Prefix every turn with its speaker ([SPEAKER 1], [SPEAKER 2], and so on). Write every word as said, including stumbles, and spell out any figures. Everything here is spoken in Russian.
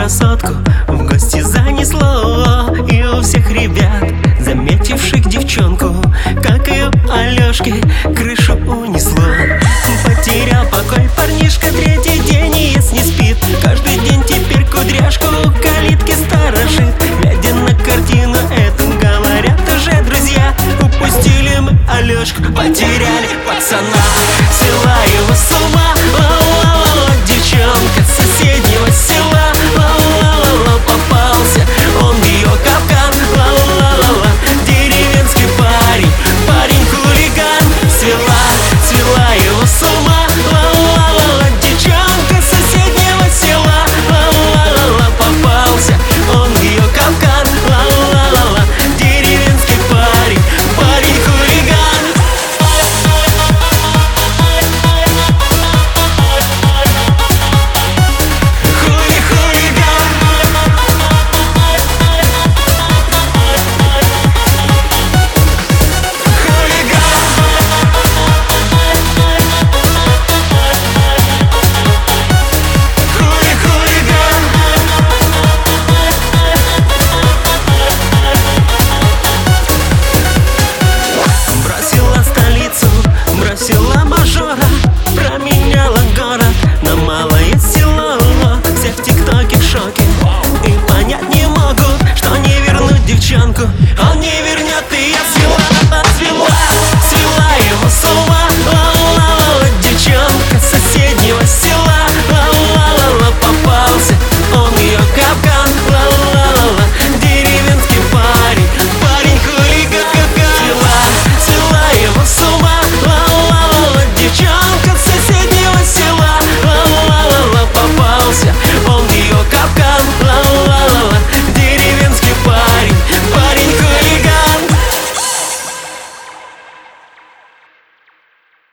[SPEAKER 1] красотку в гости занесло. И у всех ребят, заметивших девчонку, как и у Алёшки, крышу унесло. Потерял покой парнишка, третий день и яс не спит. Каждый день теперь кудряшку у калитки сторожит. Глядя на картину эту, говорят уже друзья: упустили мы Алёшку, потеряли пацана. Взяла его с ума